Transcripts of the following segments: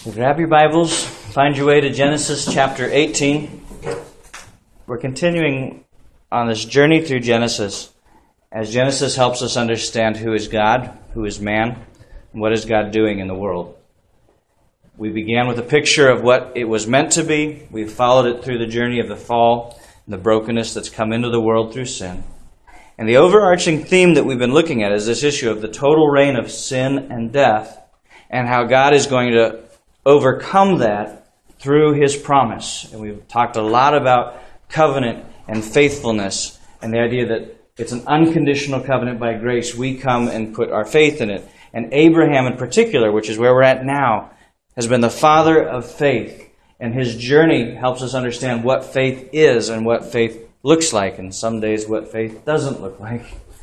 So grab your Bibles, find your way to Genesis chapter 18. We're continuing on this journey through Genesis as Genesis helps us understand who is God, who is man, and what is God doing in the world. We began with a picture of what it was meant to be. We've followed it through the journey of the fall and the brokenness that's come into the world through sin. And the overarching theme that we've been looking at is this issue of the total reign of sin and death and how God is going to overcome that through His promise. And we've talked a lot about covenant and faithfulness and the idea that it's an unconditional covenant by grace. We come and put our faith in it. And Abraham in particular, which is where we're at now, has been the father of faith. And his journey helps us understand what faith is and what faith looks like, and some days what faith doesn't look like.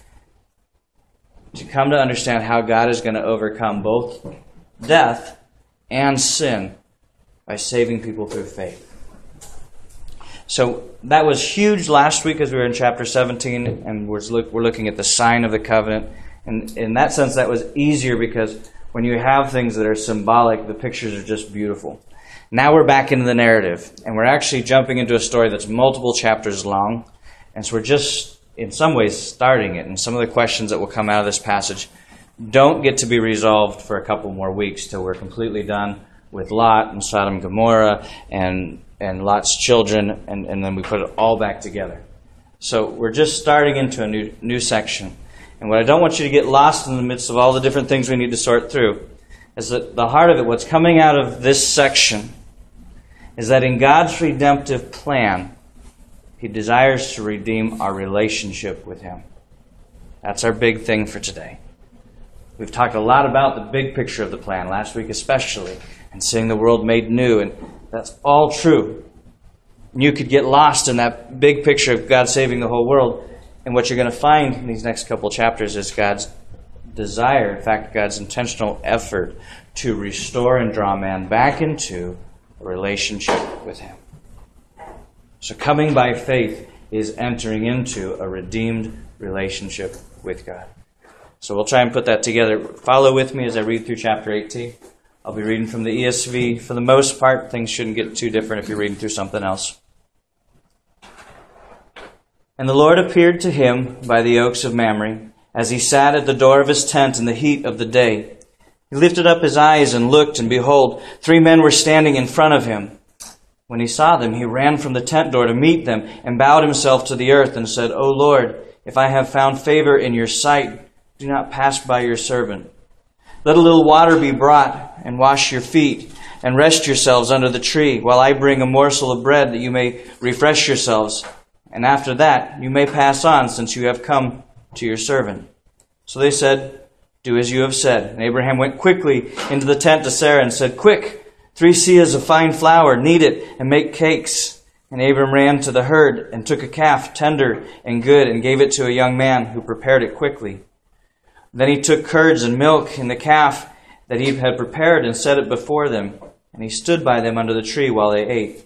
To come to understand how God is going to overcome both death and sin by saving people through faith. So that was huge last week as we were in chapter 17, and we're looking at the sign of the covenant. And in that sense, that was easier because when you have things that are symbolic, the pictures are just beautiful. Now we're back into the narrative, and we're actually jumping into a story that's multiple chapters long. And so we're just, in some ways, starting it. And some of the questions that will come out of this passage don't get to be resolved for a couple more weeks till we're completely done with Lot and Sodom and Gomorrah and Lot's children, and then we put it all back together. So we're just starting into a new section. And what I don't want you to get lost in the midst of all the different things we need to sort through is that the heart of it, what's coming out of this section, is that in God's redemptive plan, He desires to redeem our relationship with Him. That's our big thing for today. We've talked a lot about the big picture of the plan, last week especially, and seeing the world made new, and that's all true. And you could get lost in that big picture of God saving the whole world, and what you're going to find in these next couple chapters is God's desire, in fact, God's intentional effort to restore and draw man back into a relationship with Him. So coming by faith is entering into a redeemed relationship with God. So we'll try and put that together. Follow with me as I read through chapter 18. I'll be reading from the ESV. For the most part, things shouldn't get too different if you're reading through something else. And the Lord appeared to him by the oaks of Mamre, as he sat at the door of his tent in the heat of the day. He lifted up his eyes and looked, and behold, 3 men were standing in front of him. When he saw them, he ran from the tent door to meet them, and bowed himself to the earth, and said, O Lord, if I have found favor in your sight, do not pass by your servant. Let a little water be brought, and wash your feet, and rest yourselves under the tree, while I bring a morsel of bread, that you may refresh yourselves. And after that, you may pass on, since you have come to your servant. So they said, Do as you have said. And Abraham went quickly into the tent to Sarah and said, Quick, 3 seahs of fine flour, knead it, and make cakes. And Abram ran to the herd and took a calf, tender and good, and gave it to a young man who prepared it quickly. Then he took curds and milk and the calf that he had prepared and set it before them. And he stood by them under the tree while they ate.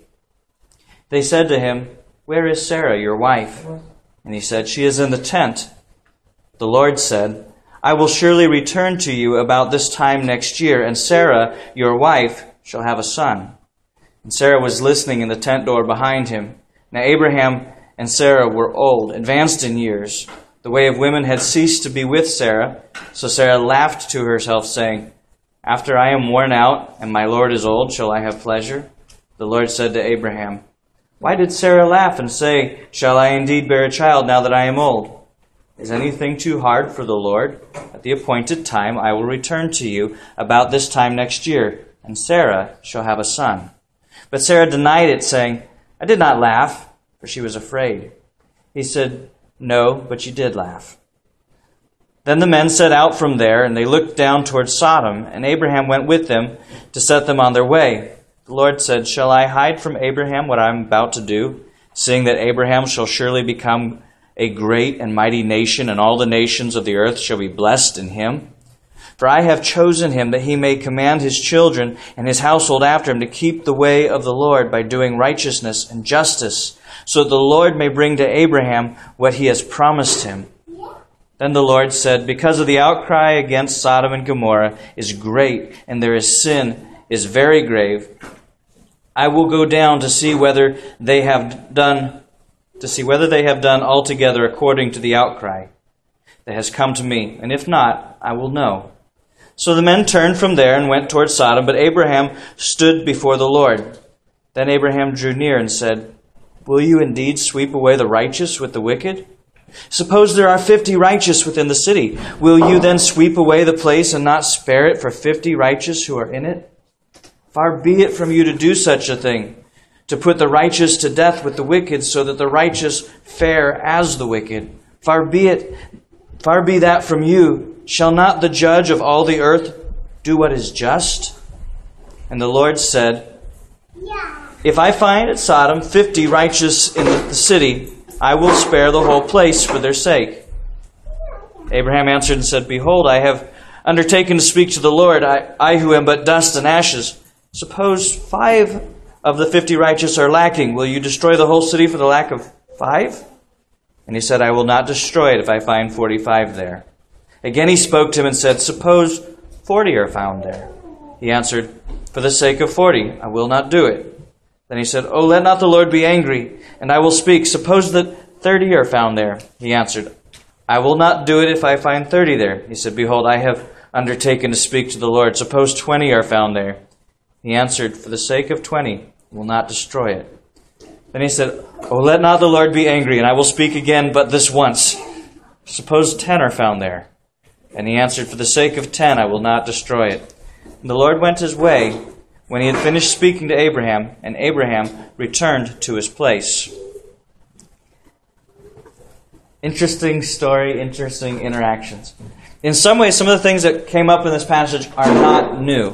They said to him, Where is Sarah, your wife? And he said, She is in the tent. The Lord said, I will surely return to you about this time next year, and Sarah, your wife, shall have a son. And Sarah was listening in the tent door behind him. Now Abraham and Sarah were old, advanced in years. The way of women had ceased to be with Sarah. So Sarah laughed to herself, saying, After I am worn out, and my Lord is old, shall I have pleasure? The Lord said to Abraham, Why did Sarah laugh and say, Shall I indeed bear a child now that I am old? Is anything too hard for the Lord? At the appointed time I will return to you about this time next year, and Sarah shall have a son. But Sarah denied it, saying, I did not laugh, for she was afraid. He said, No, but you did laugh. Then the men set out from there, and they looked down toward Sodom, and Abraham went with them to set them on their way. The Lord said, Shall I hide from Abraham what I am about to do, seeing that Abraham shall surely become a great and mighty nation, and all the nations of the earth shall be blessed in him? For I have chosen him that he may command his children and his household after him to keep the way of the Lord by doing righteousness and justice, so that the Lord may bring to Abraham what he has promised him. Then the Lord said, Because of the outcry against Sodom and Gomorrah is great, and there is sin is very grave. I will go down to see whether they have done altogether according to the outcry that has come to me, and if not, I will know." So the men turned from there and went toward Sodom, but Abraham stood before the Lord. Then Abraham drew near and said, "Will you indeed sweep away the righteous with the wicked? Suppose there are 50 righteous within the city. Will you then sweep away the place and not spare it for 50 righteous who are in it? Far be it from you to do such a thing, to put the righteous to death with the wicked, so that the righteous fare as the wicked. Far be that from you. Shall not the judge of all the earth do what is just?" And the Lord said, "If I find at Sodom 50 righteous in the city, I will spare the whole place for their sake." Abraham answered and said, "Behold, I have undertaken to speak to the Lord, I who am but dust and ashes. Suppose 5 of the 50 righteous are lacking. Will you destroy the whole city for the lack of 5? And he said, "I will not destroy it if I find 45 there." Again he spoke to him and said, "Suppose 40 are found there." He answered, "For the sake of 40, I will not do it." Then he said, "Oh, let not the Lord be angry, and I will speak. Suppose that 30 are found there." He answered, "I will not do it if I find 30 there." He said, "Behold, I have undertaken to speak to the Lord. Suppose 20 are found there." He answered, "For the sake of 20, I will not destroy it." Then he said, "Oh, let not the Lord be angry, and I will speak again but this once. Suppose 10 are found there." And he answered, "For the sake of 10, I will not destroy it." And the Lord went his way when he had finished speaking to Abraham, and Abraham returned to his place. Interesting story, interesting interactions. In some ways, some of the things that came up in this passage are not new.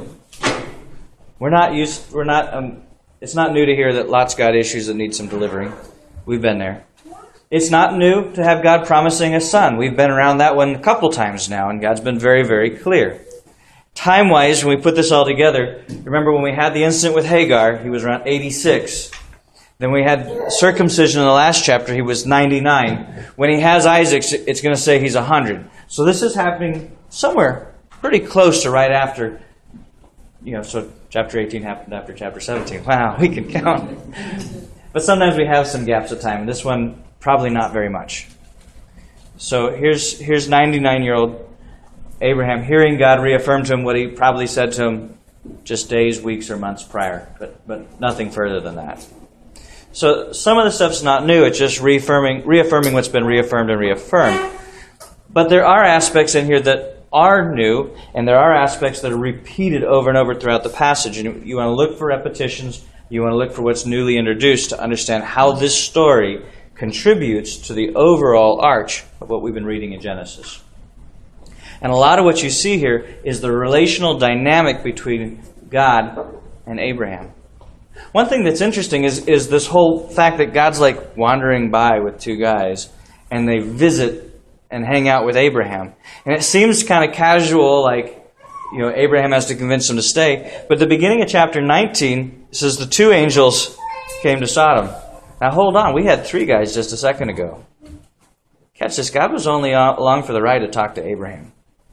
It's not new to hear that Lot's got issues that need some delivering. We've been there. It's not new to have God promising a son. We've been around that one a couple times now, and God's been very, very clear. Time-wise, when we put this all together, remember when we had the incident with Hagar, he was around 86. Then we had circumcision in the last chapter, he was 99. When he has Isaac, it's going to say he's 100. So this is happening somewhere pretty close to right after, so chapter 18 happened after chapter 17. Wow, we can count. But sometimes we have some gaps of time, and this one, probably not very much. So here's 99-year-old Abraham hearing God reaffirm to him what he probably said to him just days, weeks, or months prior, but nothing further than that. So some of the stuff's not new. It's just reaffirming what's been reaffirmed and reaffirmed. But there are aspects in here that are new, and there are aspects that are repeated over and over throughout the passage. And you want to look for repetitions. You want to look for what's newly introduced to understand how this story contributes to the overall arch of what we've been reading in Genesis. And a lot of what you see here is the relational dynamic between God and Abraham. One thing that's interesting is this whole fact that God's like wandering by with 2 guys, and they visit and hang out with Abraham. And it seems kind of casual, like, Abraham has to convince them to stay. But at the beginning of chapter 19, it says the 2 angels came to Sodom. Now hold on, we had 3 guys just a second ago. Catch this, God was only along for the ride to talk to Abraham.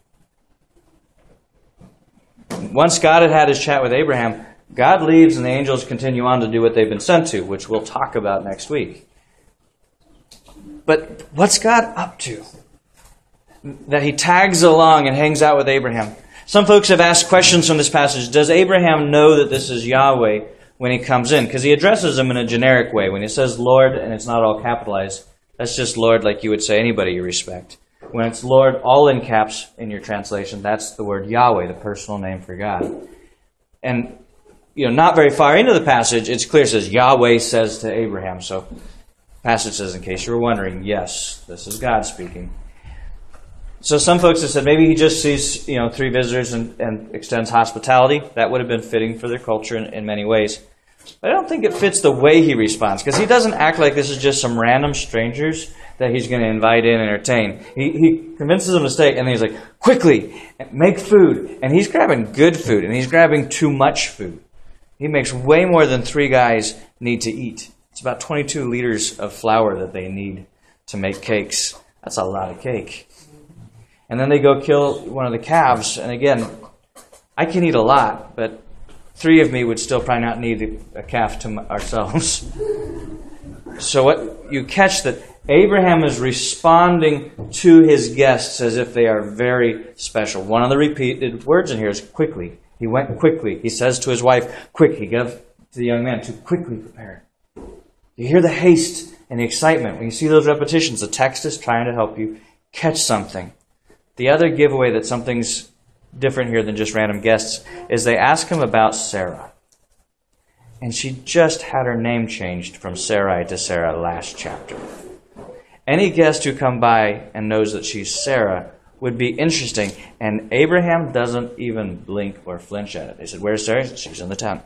Once God had his chat with Abraham, God leaves and the angels continue on to do what they've been sent to, which we'll talk about next week. But what's God up to? That he tags along and hangs out with Abraham. Some folks have asked questions from this passage. Does Abraham know that this is Yahweh when he comes in? Because he addresses him in a generic way. When he says Lord and it's not all capitalized, that's just Lord like you would say anybody you respect. When it's Lord, all in caps in your translation, that's the word Yahweh, the personal name for God. And, not very far into the passage, it's clear, it says Yahweh says to Abraham. So, the passage says, in case you were wondering, yes, this is God speaking. So some folks have said maybe he just sees, 3 visitors and extends hospitality. That would have been fitting for their culture in many ways. But I don't think it fits the way he responds, because he doesn't act like this is just some random strangers that he's going to invite in and entertain. He convinces them to stay, and then he's like, quickly, make food. And he's grabbing good food, and he's grabbing too much food. He makes way more than 3 guys need to eat. It's about 22 liters of flour that they need to make cakes. That's a lot of cake. And then they go kill one of the calves. And again, I can eat a lot, but 3 of me would still probably not need a calf to ourselves. So what you catch that Abraham is responding to his guests as if they are very special. One of the repeated words in here is quickly. He went quickly. He says to his wife, quick. He gave to the young man to quickly prepare. You hear the haste and the excitement. When you see those repetitions, the text is trying to help you catch something. The other giveaway that something's different here than just random guests is they ask him about Sarah. And she just had her name changed from Sarai to Sarah last chapter. Any guest who come by and knows that she's Sarah would be interesting. And Abraham doesn't even blink or flinch at it. They said, where's Sarah? She's in the tent.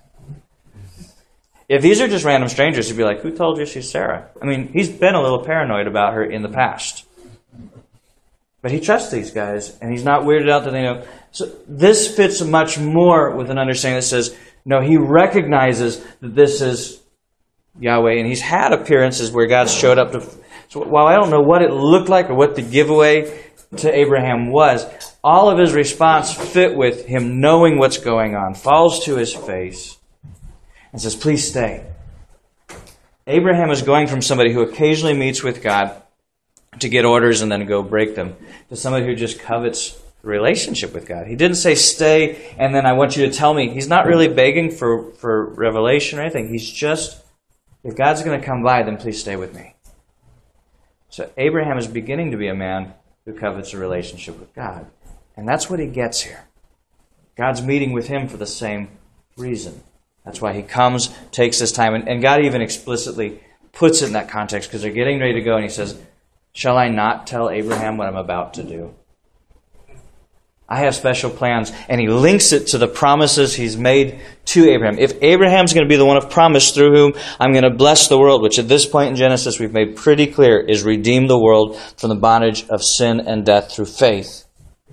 If these are just random strangers, he'd be like, who told you she's Sarah? I mean, he's been a little paranoid about her in the past. But he trusts these guys, and he's not weirded out that they know. So this fits much more with an understanding that says, no, he recognizes that this is Yahweh, and he's had appearances where God showed up to. So while I don't know what it looked like or what the giveaway to Abraham was, all of his response fit with him knowing what's going on, falls to his face, and says, please stay. Abraham is going from somebody who occasionally meets with God to get orders and then go break them, to somebody who just covets the relationship with God. He didn't say stay and then I want you to tell me. He's not really begging for revelation or anything. He's just, if God's going to come by, then please stay with me. So Abraham is beginning to be a man who covets a relationship with God. And that's what he gets here. God's meeting with him for the same reason. That's why he comes, takes this time, and God even explicitly puts it in that context because they're getting ready to go and he says, shall I not tell Abraham what I'm about to do? I have special plans. And he links it to the promises he's made to Abraham. If Abraham's going to be the one of promise through whom I'm going to bless the world, which at this point in Genesis we've made pretty clear is redeem the world from the bondage of sin and death through faith,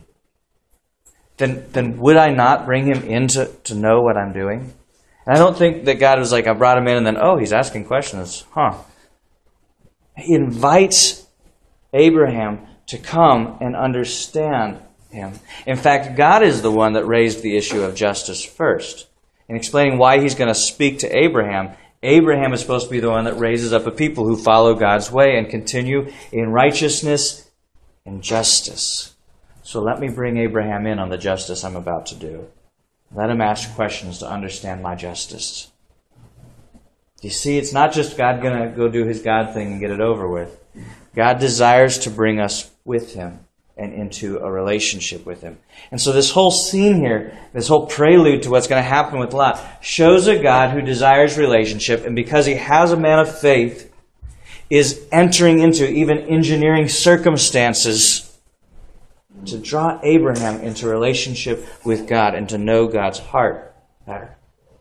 then would I not bring him in to know what I'm doing? And I don't think that God was like, I brought him in and then, oh, he's asking questions. He invites Abraham to come and understand him. In fact, God is the one that raised the issue of justice first. In explaining why he's going to speak to Abraham, Abraham is supposed to be the one that raises up a people who follow God's way and continue in righteousness and justice. So let me bring Abraham in on the justice I'm about to do. Let him ask questions to understand my justice. You see, it's not just God going to go do his God thing and get it over with. God desires to bring us with him and into a relationship with him. And so this whole scene here, this whole prelude to what's going to happen with Lot, shows a God who desires relationship, and because he has a man of faith, is entering into, even engineering circumstances to draw Abraham into relationship with God and to know God's heart better.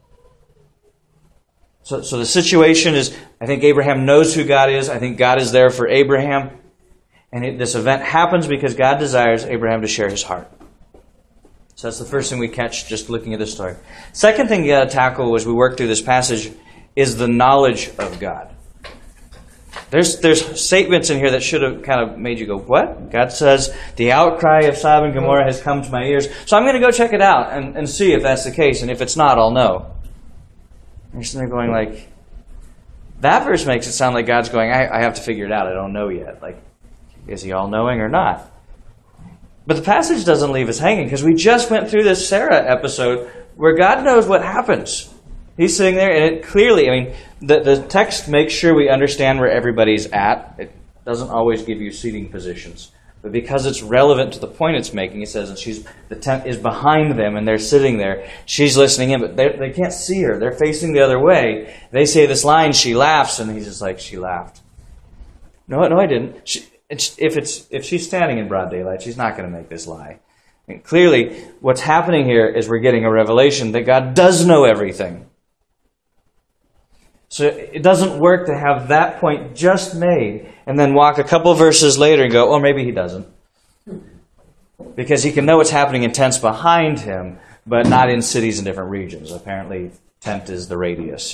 So the situation is, I think Abraham knows who God is. I think God is there for Abraham. And this event happens because God desires Abraham to share his heart. So that's the first thing we catch just looking at this story. Second thing you got to tackle as we work through this passage is the knowledge of God. There's statements in here that should have kind of made you go, what? God says, the outcry of Sodom and Gomorrah has come to my ears. So I'm going to go check it out and see if that's the case. And if it's not, I'll know. And you're sitting there going like, that verse makes it sound like God's going, I have to figure it out. I don't know yet. Like, is he all-knowing or not? But the passage doesn't leave us hanging because we just went through this Sarah episode where God knows what happens. He's sitting there and it clearly, the text makes sure we understand where everybody's at. It doesn't always give you seating positions. But because it's relevant to the point it's making, it says, and the tent is behind them and they're sitting there. She's listening in, but they can't see her. They're facing the other way. They say this line, she laughs, and he's just like, she laughed. No, I didn't. If she's standing in broad daylight, she's not going to make this lie. And clearly, what's happening here is we're getting a revelation that God does know everything. So it doesn't work to have that point just made and then walk a couple verses later and go, oh, maybe he doesn't. Because he can know what's happening in tents behind him, but not in cities in different regions. Apparently, tent is the radius.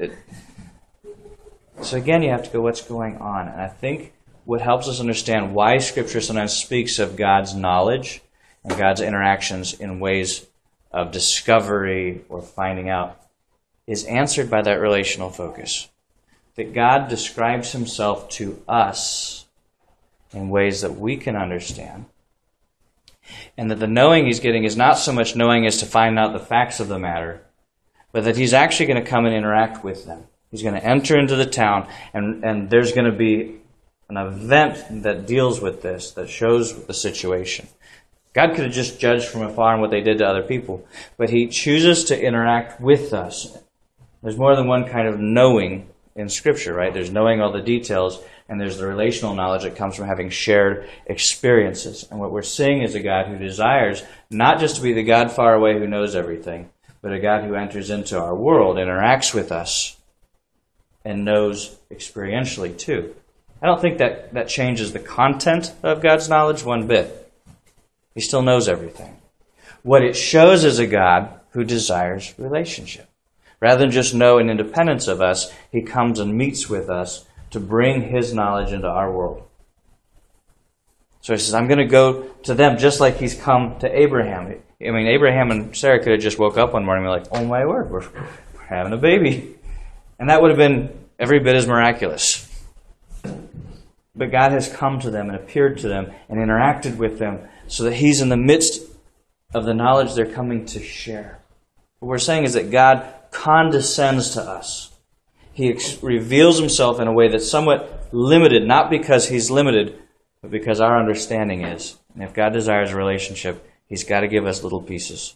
So again, you have to go, what's going on? And I think what helps us understand why Scripture sometimes speaks of God's knowledge and God's interactions in ways of discovery or finding out, is answered by that relational focus. That God describes himself to us in ways that we can understand. And that the knowing he's getting is not so much knowing as to find out the facts of the matter, but that he's actually going to come and interact with them. He's going to enter into the town, and there's going to be an event that deals with this, that shows the situation. God could have just judged from afar on what they did to other people, but he chooses to interact with us. There's more than one kind of knowing in Scripture, right? There's knowing all the details, and there's the relational knowledge that comes from having shared experiences. And what we're seeing is a God who desires not just to be the God far away who knows everything, but a God who enters into our world, interacts with us, and knows experientially too. I don't think that changes the content of God's knowledge one bit. He still knows everything. What it shows is a God who desires relationship. Rather than just know in independence of us, he comes and meets with us to bring his knowledge into our world. So he says, I'm going to go to them just like he's come to Abraham. I mean, Abraham and Sarah could have just woke up one morning and been like, oh my word, we're having a baby. And that would have been every bit as miraculous. But God has come to them and appeared to them and interacted with them so that he's in the midst of the knowledge they're coming to share. What we're saying is that God condescends to us. He reveals himself in a way that's somewhat limited, not because he's limited, but because our understanding is. And if God desires a relationship, he's got to give us little pieces.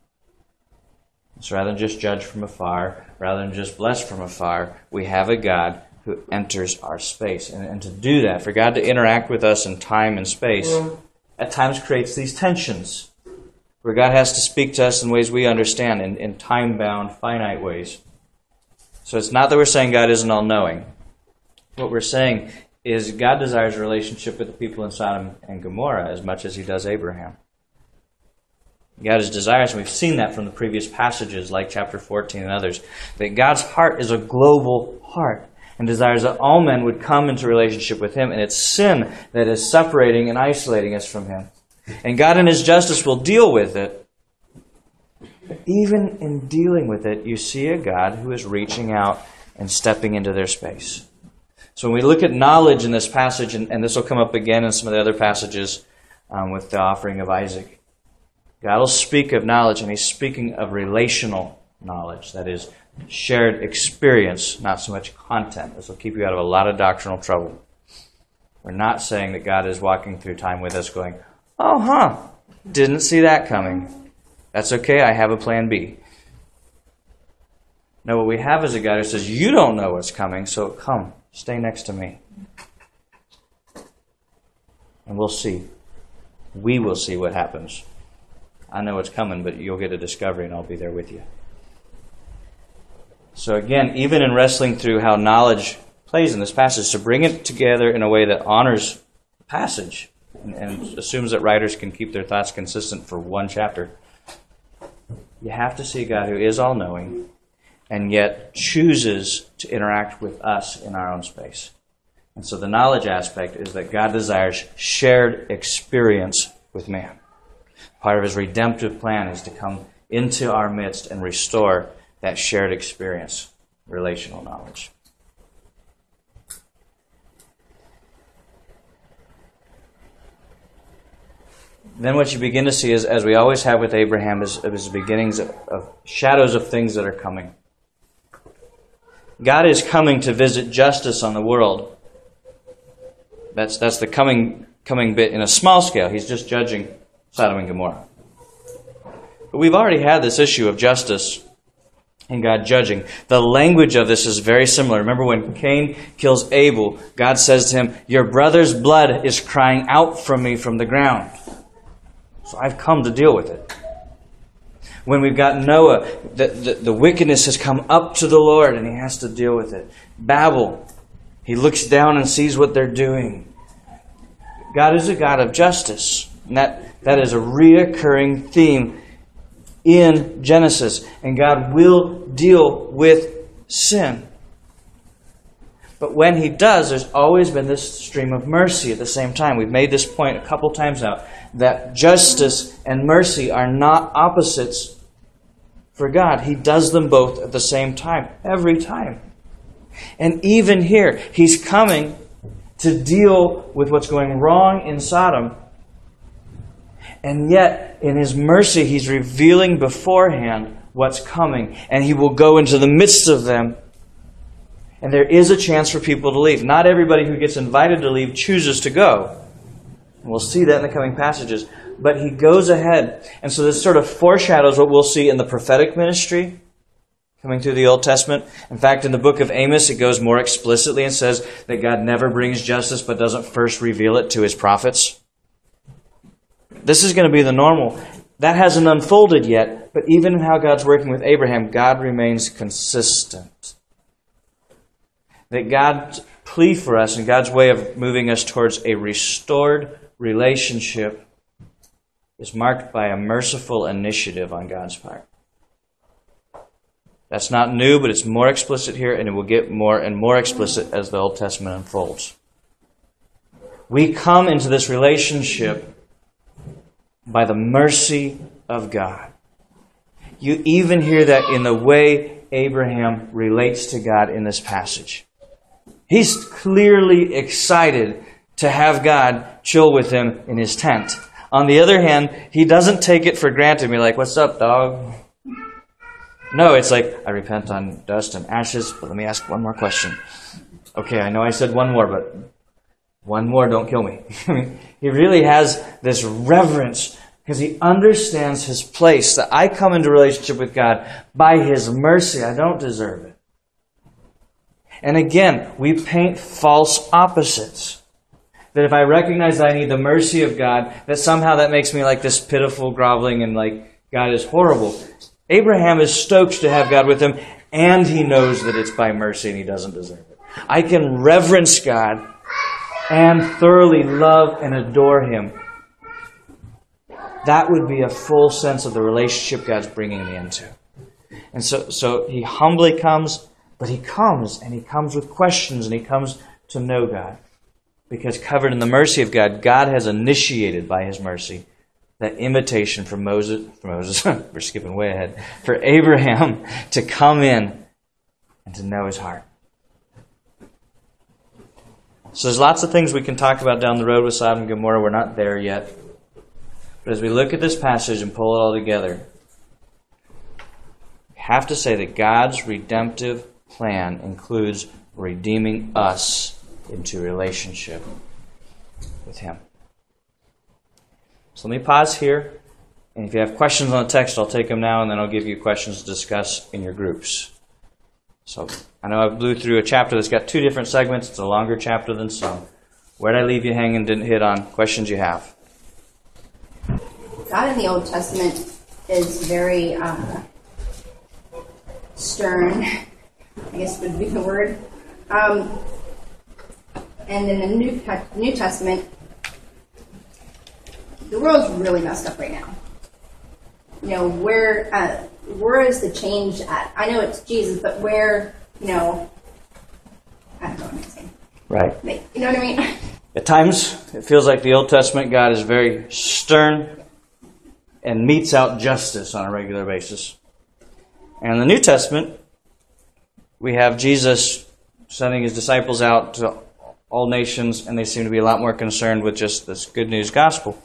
So rather than just judge from afar, rather than just bless from afar, we have a God who enters our space. And to do that, for God to interact with us in time and space, at times creates these tensions, where God has to speak to us in ways we understand, in time-bound, finite ways. So it's not that we're saying God isn't all-knowing. What we're saying is God desires a relationship with the people in Sodom and Gomorrah as much as he does Abraham. God is desirous, and we've seen that from the previous passages like chapter 14 and others, that God's heart is a global heart and desires that all men would come into relationship with him, and it's sin that is separating and isolating us from him. And God in his justice will deal with it. But even in dealing with it, you see a God who is reaching out and stepping into their space. So when we look at knowledge in this passage, and this will come up again in some of the other passages with the offering of Isaac, God will speak of knowledge, and he's speaking of relational knowledge. That is, shared experience, not so much content. This will keep you out of a lot of doctrinal trouble. We're not saying that God is walking through time with us going, didn't see that coming. That's okay, I have a plan B. No, what we have is a God who says, you don't know what's coming, so come, stay next to me. And we'll see. We will see what happens. I know it's coming, but you'll get a discovery and I'll be there with you. So again, even in wrestling through how knowledge plays in this passage, to bring it together in a way that honors the passage and assumes that writers can keep their thoughts consistent for one chapter, you have to see a God who is all-knowing and yet chooses to interact with us in our own space. And so the knowledge aspect is that God desires shared experience with man. Part of his redemptive plan is to come into our midst and restore that shared experience, relational knowledge. Then what you begin to see is, as we always have with Abraham, is beginnings of shadows of things that are coming. God is coming to visit justice on the world. That's the coming bit in a small scale. He's just judging Sodom and Gomorrah. But we've already had this issue of justice and God judging. The language of this is very similar. Remember when Cain kills Abel, God says to him, your brother's blood is crying out from me from the ground. So I've come to deal with it. When we've got Noah, the wickedness has come up to the Lord and he has to deal with it. Babel, he looks down and sees what they're doing. God is a God of justice. And that is a reoccurring theme in Genesis. And God will deal with sin. But when he does, there's always been this stream of mercy at the same time. We've made this point a couple times now, that justice and mercy are not opposites for God. He does them both at the same time, every time. And even here, He's coming to deal with what's going wrong in Sodom. And yet, in His mercy, He's revealing beforehand what's coming. And He will go into the midst of them. And there is a chance for people to leave. Not everybody who gets invited to leave chooses to go. And we'll see that in the coming passages. But He goes ahead. And so this sort of foreshadows what we'll see in the prophetic ministry coming through the Old Testament. In fact, in the book of Amos, it goes more explicitly and says that God never brings justice but doesn't first reveal it to His prophets. This is going to be the normal. That hasn't unfolded yet, but even in how God's working with Abraham, God remains consistent. That God's plea for us and God's way of moving us towards a restored relationship is marked by a merciful initiative on God's part. That's not new, but it's more explicit here, and it will get more and more explicit as the Old Testament unfolds. We come into this relationship by the mercy of God. You even hear that in the way Abraham relates to God in this passage. He's clearly excited to have God chill with him in his tent. On the other hand, he doesn't take it for granted. Be like, "What's up, dog?" No, it's like, "I repent on dust and ashes, but let me ask one more question." Okay, I know I said one more, but one more, don't kill me. He really has this reverence because he understands his place, that I come into relationship with God by His mercy. I don't deserve it. And again, we paint false opposites. That if I recognize that I need the mercy of God, that somehow that makes me like this pitiful, groveling, and like God is horrible. Abraham is stoked to have God with him, and he knows that it's by mercy and he doesn't deserve it. I can reverence God and thoroughly love and adore Him. That would be a full sense of the relationship God's bringing me into. And so he humbly comes, but he comes, and he comes with questions, and he comes to know God. Because covered in the mercy of God, God has initiated by His mercy that invitation for Moses, we're skipping way ahead, for Abraham to come in and to know his heart. So there's lots of things we can talk about down the road with Sodom and Gomorrah. We're not there yet. But as we look at this passage and pull it all together, we have to say that God's redemptive plan includes redeeming us into relationship with Him. So let me pause here. And if you have questions on the text, I'll take them now, and then I'll give you questions to discuss in your groups. So I know I blew through a chapter that's got two different segments. It's a longer chapter than some. Where did I leave you hanging? Didn't hit on questions you have. God in the Old Testament is very stern, I guess would be the word. And in the New Testament, the world's really messed up right now. You know, where is the change at? I know it's Jesus, but where, I don't know what I'm saying. Right. You know what I mean? At times, it feels like the Old Testament God is very stern and metes out justice on a regular basis. And in the New Testament, we have Jesus sending His disciples out to all nations, and they seem to be a lot more concerned with just this good news gospel.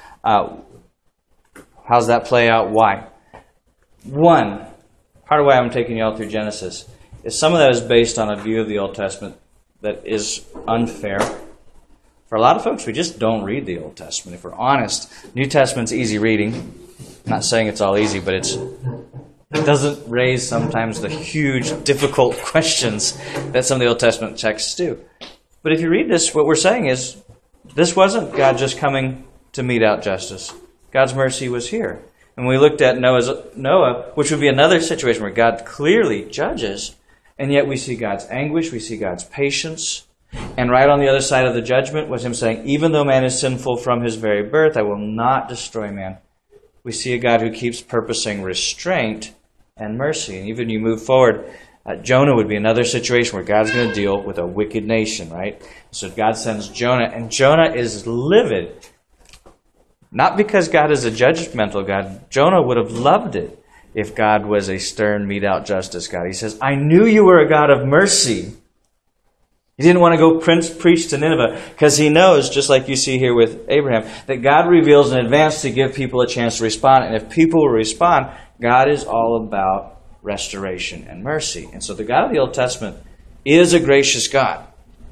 How's that play out? Why? One, part of why I'm taking you all through Genesis is some of that is based on a view of the Old Testament that is unfair. For a lot of folks, we just don't read the Old Testament. If we're honest, New Testament's easy reading. I'm not saying it's all easy, but it doesn't raise sometimes the huge, difficult questions that some of the Old Testament texts do. But if you read this, what we're saying is, this wasn't God just coming to mete out justice. God's mercy was here. And we looked at Noah, which would be another situation where God clearly judges, and yet we see God's anguish, we see God's patience. And right on the other side of the judgment was Him saying, even though man is sinful from his very birth, I will not destroy man. We see a God who keeps purposing restraint and mercy. And even you move forward, Jonah would be another situation where God's going to deal with a wicked nation, right? So God sends Jonah, and Jonah is livid. Not because God is a judgmental God. Jonah would have loved it if God was a stern, mete-out justice God. He says, I knew you were a God of mercy. He didn't want to go preach to Nineveh because he knows, just like you see here with Abraham, that God reveals in advance to give people a chance to respond. And if people will respond, God is all about restoration and mercy. And so the God of the Old Testament is a gracious God.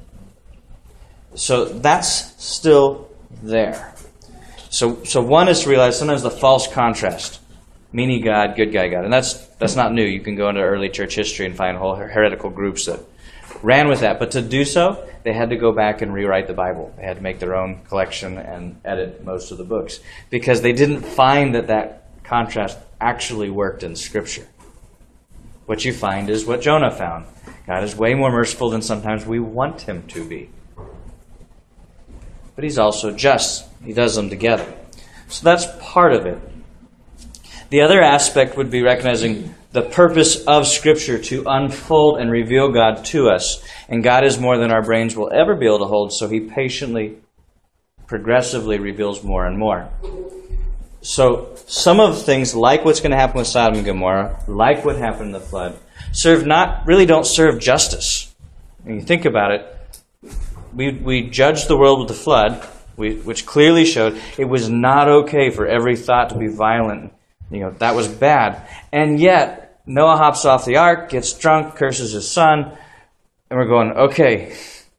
So that's still there. So one is to realize sometimes the false contrast. Meanie God, good guy God. And that's not new. You can go into early church history and find whole heretical groups that ran with that. But to do so, they had to go back and rewrite the Bible. They had to make their own collection and edit most of the books because they didn't find that contrast actually worked in Scripture. What you find is what Jonah found. God is way more merciful than sometimes we want him to be. But he's also just. He does them together. So that's part of it. The other aspect would be recognizing the purpose of Scripture to unfold and reveal God to us. And God is more than our brains will ever be able to hold, so he patiently, progressively reveals more and more. So some of the things, like what's going to happen with Sodom and Gomorrah, like what happened in the flood, don't serve justice. When you think about it, we judged the world with the flood, which clearly showed it was not okay for every thought to be violent. That was bad. And yet, Noah hops off the ark, gets drunk, curses his son, and we're going, okay,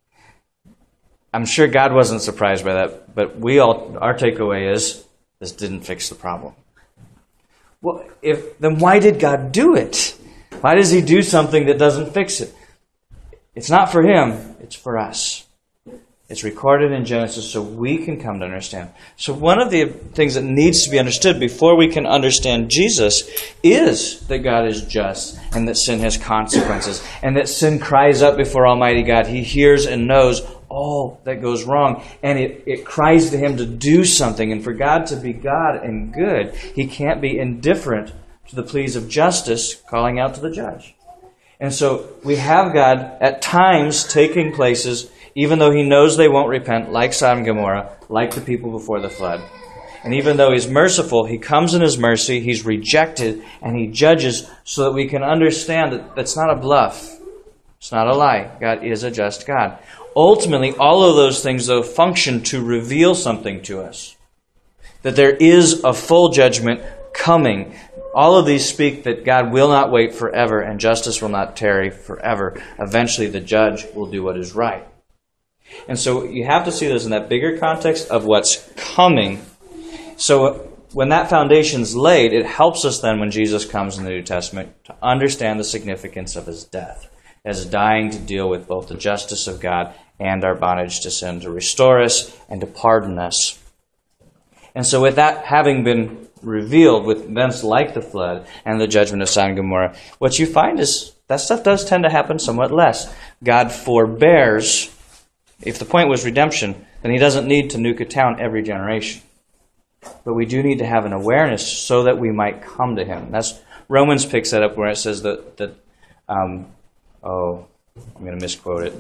I'm sure God wasn't surprised by that, but our takeaway is, this didn't fix the problem. Well, then why did God do it? Why does he do something that doesn't fix it? It's not for him, it's for us. It's recorded in Genesis so we can come to understand. So one of the things that needs to be understood before we can understand Jesus is that God is just and that sin has consequences and that sin cries up before Almighty God. He hears and knows all that goes wrong and it cries to him to do something. And for God to be God and good, he can't be indifferent to the pleas of justice calling out to the judge. And so we have God at times taking places even though he knows they won't repent, like Sodom and Gomorrah, like the people before the flood. And even though he's merciful, he comes in his mercy, he's rejected, and he judges so that we can understand that that's not a bluff. It's not a lie. God is a just God. Ultimately, all of those things, though, function to reveal something to us. That there is a full judgment coming. All of these speak that God will not wait forever, and justice will not tarry forever. Eventually, the judge will do what is right. And so you have to see this in that bigger context of what's coming. So when that foundation's laid, it helps us then when Jesus comes in the New Testament to understand the significance of his death as dying to deal with both the justice of God and our bondage to sin, to restore us and to pardon us. And so with that having been revealed with events like the flood and the judgment of Sodom and Gomorrah, what you find is that stuff does tend to happen somewhat less. God forbears. If the point was redemption, then he doesn't need to nuke a town every generation. But we do need to have an awareness so that we might come to him. That's Romans picks that up where it says that I'm going to misquote it.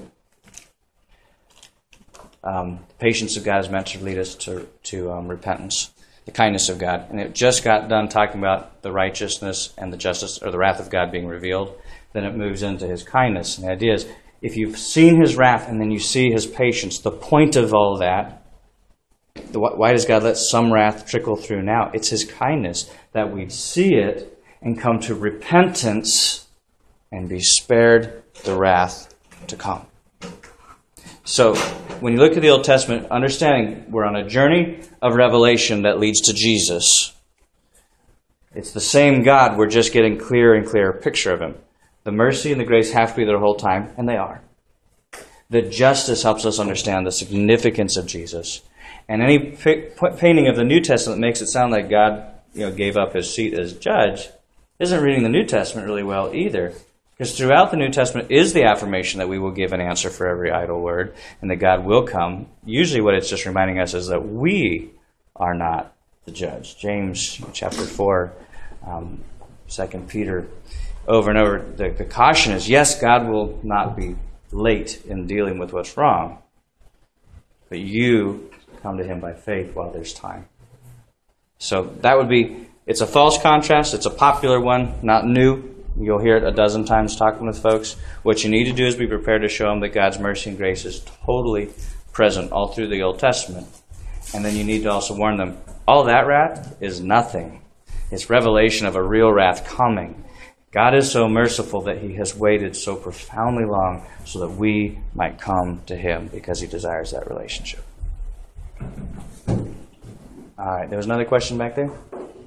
The patience of God is meant to lead us to repentance, the kindness of God. And it just got done talking about the righteousness and the justice or the wrath of God being revealed. Then it moves into his kindness. And the idea is, if you've seen his wrath and then you see his patience, the point of all that, why does God let some wrath trickle through now? It's his kindness that we see it and come to repentance and be spared the wrath to come. So when you look at the Old Testament, understanding we're on a journey of revelation that leads to Jesus. It's the same God, we're just getting clearer and clearer picture of him. The mercy and the grace have to be there the whole time, and they are. The justice helps us understand the significance of Jesus. And any painting of the New Testament that makes it sound like God gave up his seat as judge isn't reading the New Testament really well either. Because throughout the New Testament is the affirmation that we will give an answer for every idle word and that God will come. Usually what it's just reminding us is that we are not the judge. James chapter 4, 2 Peter, over and over, the caution is, yes, God will not be late in dealing with what's wrong, but you come to him by faith while there's time. So that would be It's a false contrast. It's a popular one, not new. You'll hear it a dozen times talking with folks. What you need to do is be prepared to show them that God's mercy and grace is totally present all through the Old Testament. And then you need to also warn them, all that wrath is nothing. It's revelation of a real wrath coming. God is so merciful that he has waited so profoundly long so that we might come to him because he desires that relationship. All right, there was another question back there?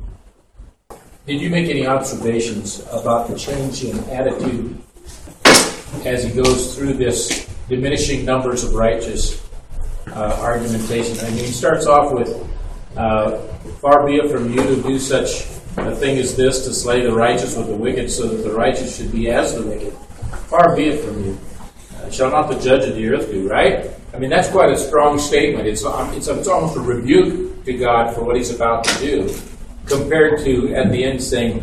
Did you make any observations about the change in attitude as he goes through this diminishing numbers of righteous argumentation? I mean, he starts off with, far be it from you to do such a thing as this, to slay the righteous with the wicked, so that the righteous should be as the wicked. Far be it from you. Shall not the judge of the earth do right? I mean, that's quite a strong statement. It's almost a rebuke to God for what he's about to do, compared to, at the end, saying,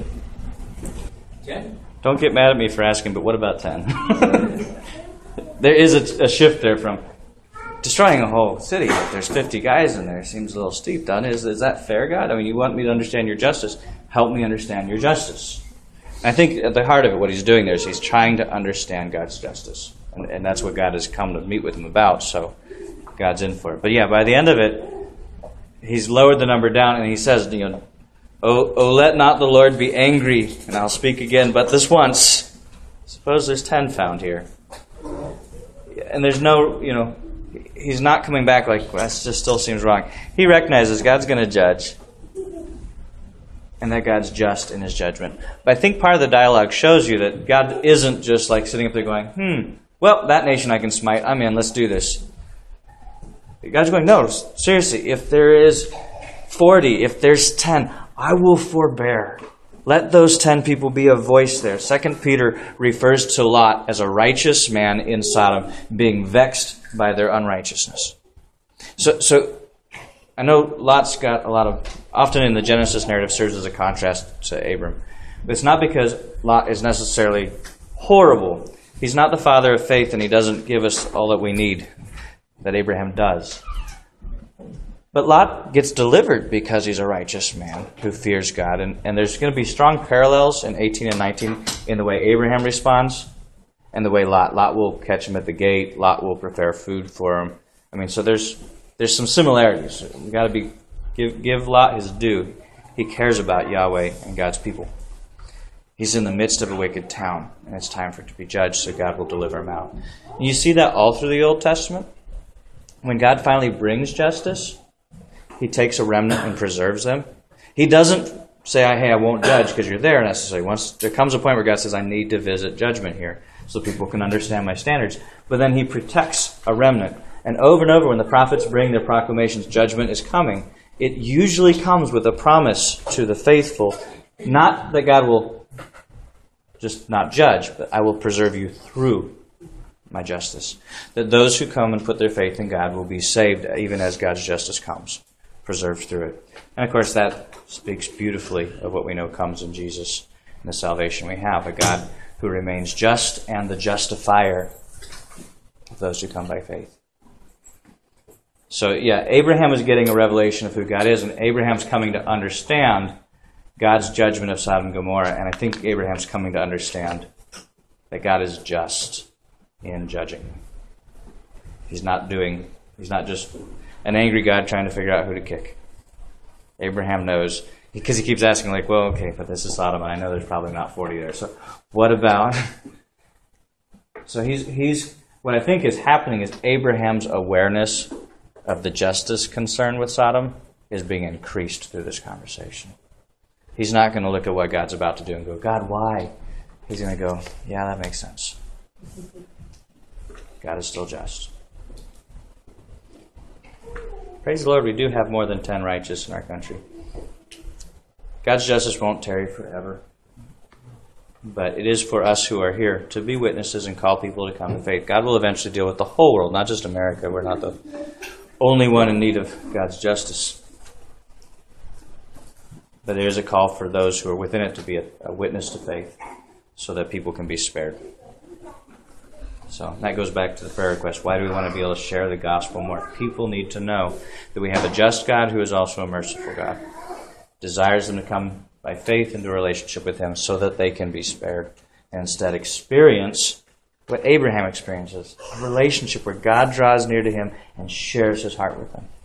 10? Don't get mad at me for asking, but what about 10? There is a shift there from destroying a whole city. If there's 50 guys in there, seems a little steep, doesn't it? Is that fair, God? I mean, you want me to understand your justice. Help me understand your justice. And I think at the heart of it, what he's doing there is he's trying to understand God's justice. And that's what God has come to meet with him about, so God's in for it. But yeah, by the end of it, he's lowered the number down, and he says, Oh, let not the Lord be angry, and I'll speak again, but this once. Suppose there's 10 found here. And there's no, he's not coming back like, well, that just still seems wrong. He recognizes God's going to judge, and that God's just in his judgment. But I think part of the dialogue shows you that God isn't just like sitting up there going, well, that nation I can smite. I'm in. Let's do this. God's going, no, seriously, if there is 40, if there's 10, I will forbear. Let those 10 people be a voice there. 2 Peter refers to Lot as a righteous man in Sodom, being vexed by their unrighteousness. So I know Lot's got a lot of, often in the Genesis narrative serves as a contrast to Abram. But it's not because Lot is necessarily horrible. He's not the father of faith, and he doesn't give us all that we need, that Abraham does. But Lot gets delivered because he's a righteous man who fears God. And there's going to be strong parallels in 18 and 19 in the way Abraham responds and the way Lot will catch him at the gate. Lot will prepare food for him. I mean, so there's some similarities. We've got to give Lot his due. He cares about Yahweh and God's people. He's in the midst of a wicked town, and it's time for it to be judged, so God will deliver him out. And you see that all through the Old Testament. When God finally brings justice, he takes a remnant and preserves them. He doesn't say, hey, I won't judge because you're there necessarily. Once there comes a point where God says, I need to visit judgment here so people can understand my standards. But then he protects a remnant. And over when the prophets bring their proclamations, judgment is coming, it usually comes with a promise to the faithful, not that God will just not judge, but I will preserve you through my justice. That those who come and put their faith in God will be saved even as God's justice comes, preserved through it. And of course that speaks beautifully of what we know comes in Jesus and the salvation we have, a God who remains just and the justifier of those who come by faith. So yeah, Abraham is getting a revelation of who God is, and Abraham's coming to understand God's judgment of Sodom and Gomorrah, and I think Abraham's coming to understand that God is just in judging. He's not just an angry God trying to figure out who to kick. Abraham knows, because he keeps asking, like, well, okay, but this is Sodom, and I know there's probably not 40 there, so what about? So he's what I think is happening is Abraham's awareness of the justice concern with Sodom is being increased through this conversation. He's not going to look at what God's about to do and go, God, why? He's going to go, yeah, that makes sense. God is still just. Praise the Lord, we do have more than 10 righteous in our country. God's justice won't tarry forever. But it is for us who are here to be witnesses and call people to come to faith. God will eventually deal with the whole world, not just America. We're not the only one in need of God's justice. But there is a call for those who are within it to be a witness to faith so that people can be spared. So that goes back to the prayer request. Why do we want to be able to share the gospel more? People need to know that we have a just God who is also a merciful God. desires them to come by faith into a relationship with him so that they can be spared, and instead experience what Abraham experiences, a relationship where God draws near to him and shares his heart with him.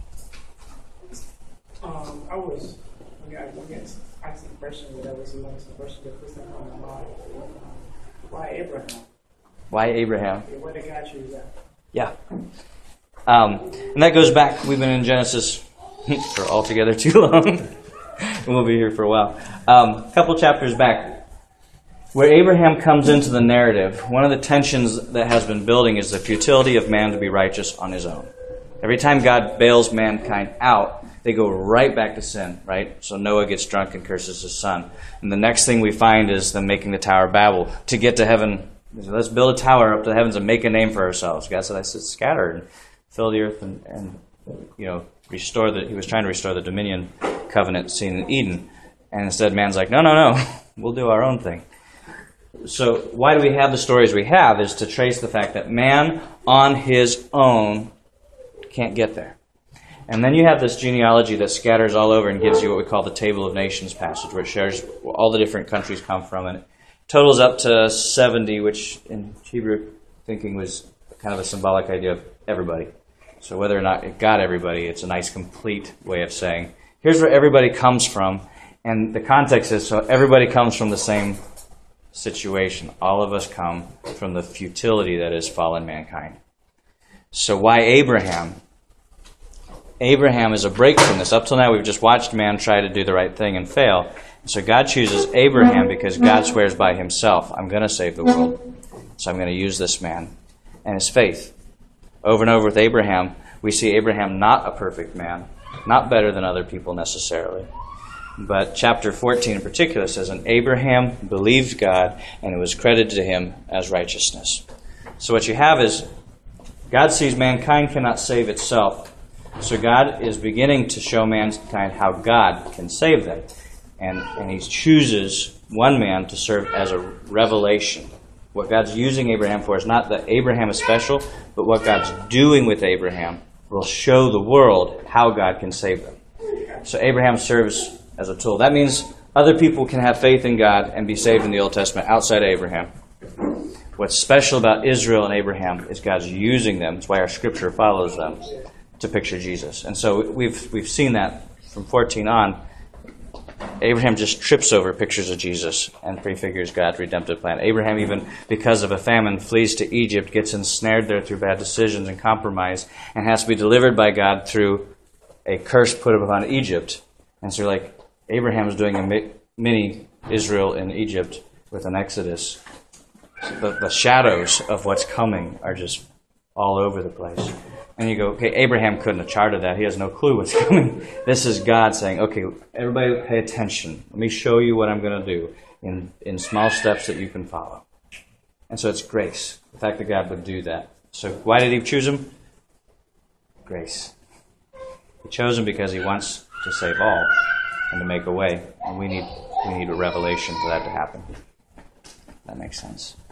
I asked the question, but that was the question that was on my mind. Why Abraham? Why Abraham? Yeah, where did God choose that? Yeah. And that goes back, we've been in Genesis for altogether too long. We'll be here for a while. A couple chapters back, where Abraham comes into the narrative, one of the tensions that has been building is the futility of man to be righteous on his own. Every time God bails mankind out, they go right back to sin, right? So Noah gets drunk and curses his son. And the next thing we find is them making the Tower of Babel to get to heaven. Let's build a tower up to the heavens and make a name for ourselves. God said, I said, scatter and fill the earth and restore he was trying to restore the dominion covenant seen in Eden. And instead man's like, no, we'll do our own thing. So why do we have the stories we have is to trace the fact that man on his own can't get there. And then you have this genealogy that scatters all over and gives you what we call the Table of Nations passage, where it shares where all the different countries come from. And it totals up to 70, which in Hebrew thinking was kind of a symbolic idea of everybody. So whether or not it got everybody, it's a nice complete way of saying, here's where everybody comes from. And the context is, so everybody comes from the same situation. All of us come from the futility that is fallen mankind. So why Abraham? Abraham is a break from this. Up till now, we've just watched man try to do the right thing and fail. So God chooses Abraham because God swears by himself, I'm going to save the world. So I'm going to use this man and his faith. Over and over with Abraham, we see Abraham not a perfect man, not better than other people necessarily. But chapter 14 in particular says, and Abraham believed God, and it was credited to him as righteousness. So what you have is, God sees mankind cannot save itself. So God is beginning to show mankind how God can save them. And he chooses one man to serve as a revelation. What God's using Abraham for is not that Abraham is special, but what God's doing with Abraham will show the world how God can save them. So Abraham serves as a tool. That means other people can have faith in God and be saved in the Old Testament outside of Abraham. What's special about Israel and Abraham is God's using them. That's why our scripture follows them to picture Jesus. And so we've seen that from 14 on. Abraham just trips over pictures of Jesus and prefigures God's redemptive plan. Abraham, even because of a famine, flees to Egypt, gets ensnared there through bad decisions and compromise, and has to be delivered by God through a curse put upon Egypt. And so like Abraham's doing a mini Israel in Egypt with an Exodus. The shadows of what's coming are just all over the place. And you go, okay, Abraham couldn't have charted that. He has no clue what's coming. This is God saying, okay, everybody pay attention. Let me show you what I'm going to do in small steps that you can follow. And so it's grace, the fact that God would do that. So why did he choose him? Grace. He chose him because he wants to save all and to make a way. And we need a revelation for that to happen. That makes sense.